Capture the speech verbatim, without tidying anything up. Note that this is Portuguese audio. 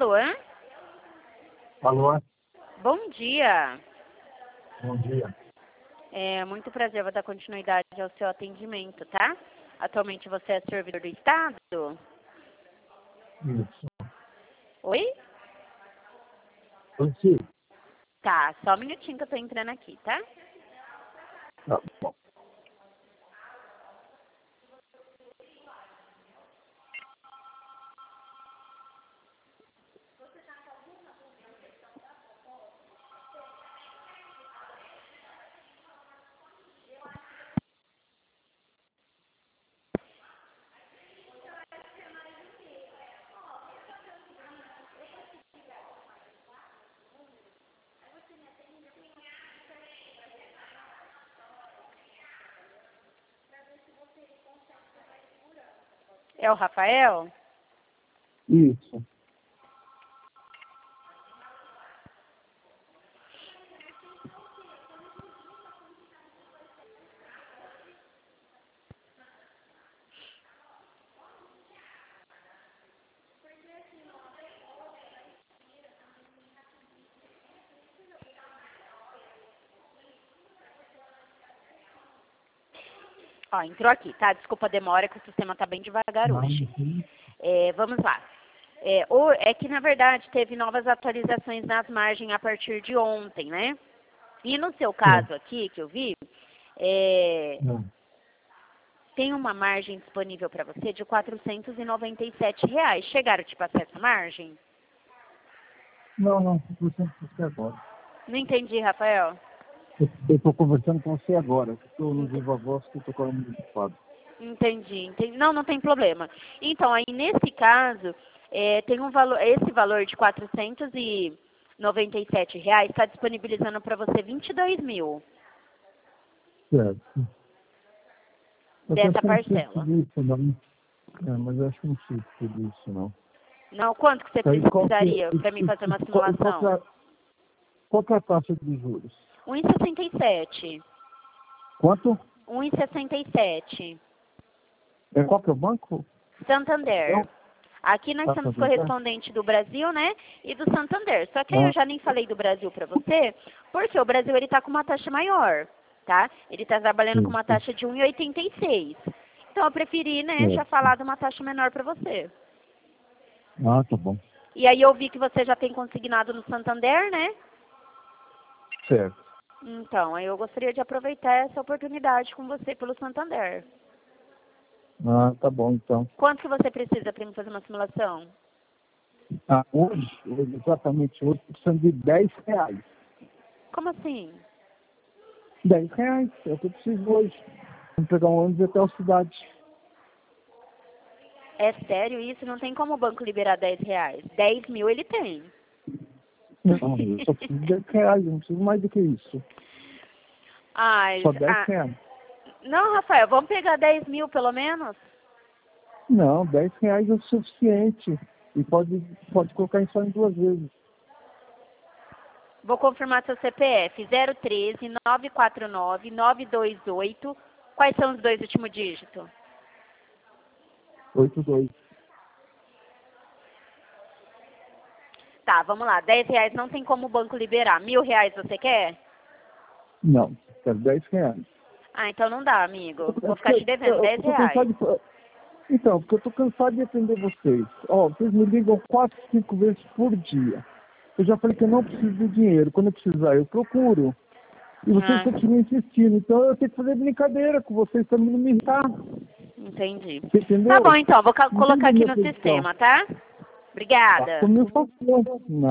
Alô? Alô? Bom dia. Bom dia. É muito prazer, vou dar continuidade ao seu atendimento, tá? Atualmente você é servidor do Estado? Isso. Oi? Oi, sim. Tá, só um minutinho que eu tô entrando aqui, tá? Tá bom. É o Rafael? Isso. Ó, entrou aqui, tá? Desculpa a demora, que o sistema tá bem devagar hoje. Uhum. É, vamos lá. É, o- é que, na verdade, teve novas atualizações nas margens a partir de ontem, né? E no seu caso aqui, que eu vi, é, Não. tem uma margem disponível para você de quatrocentos e noventa e sete reais. Chegaram a te passar essa margem? Não, não, estou conversando com você agora. Não entendi, Rafael. Eu estou conversando com você agora. Estou no Ent- Viva Voz que estou falando muito ocupado. Entendi, entendi. Não, não tem problema. Então, aí nesse caso, é, tem um valor, esse valor de quatrocentos e noventa e sete reais está disponibilizando para você vinte e dois mil Certo. Eu dessa acho que eu não preciso parcela. tudo isso, não. É, mas eu acho que eu não preciso tudo isso, não. Não, quanto que você Aí, qual que, precisaria e- para mim e- fazer uma e qual, e qual, que simulação? é, qual que é a taxa de juros? um vírgula sessenta e sete. Quanto? um vírgula sessenta e sete. É, qual que é o banco? Santander. Não? Aqui nós Ah, temos Santander? correspondente do Brasil, né? E do Santander. Só que aí eu Ah, já nem falei do Brasil para você, porque o Brasil ele está com uma taxa maior, tá? Ele está trabalhando com uma isso. taxa de um vírgula oitenta e seis. Então eu preferi, né, já Certo. falar de uma taxa menor para você. Ah, tá bom. E aí eu vi que você já tem consignado no Santander, né? Certo. Então, aí eu gostaria de aproveitar essa oportunidade com você pelo Santander. Ah, tá bom, então. Quanto que você precisa para me fazer uma simulação? Ah, hoje, hoje, exatamente hoje, precisando de dez reais. Como assim? dez reais, é o que eu preciso hoje. Vamos pegar um ônibus até a cidade. É sério isso? Não tem como o banco liberar dez reais. dez mil ele tem. Não, eu só preciso de dez reais, eu não preciso mais do que isso. Ai, Só dez ah, reais. não, Rafael, vamos pegar dez mil pelo menos? Não, dez reais é o suficiente. E pode, pode colocar em só em duas vezes. Vou confirmar seu C P F. zero um três, nove quatro nove, nove dois oito. Quais são os dois últimos dígitos? oito dois. Tá, vamos lá. dez reais não tem como o banco liberar. Mil reais você quer? Não, quero dez reais. Ah, então não dá, amigo. É Vou ficar te porque devendo Eu, dez eu tô reais. cansado de... Então, porque eu tô cansado de atender vocês. Ó, vocês me ligam quatro, cinco vezes por dia. Eu já falei que eu não preciso de dinheiro. Quando eu precisar, eu procuro. E vocês Ah, continuam insistindo. Então eu tenho que fazer brincadeira com vocês para não me irritar. entendi. Você Tá bom, entendeu? então. Vou ca- colocar Entendeu aqui minha no posição? sistema, tá? Tá, Obrigada. por meu favor.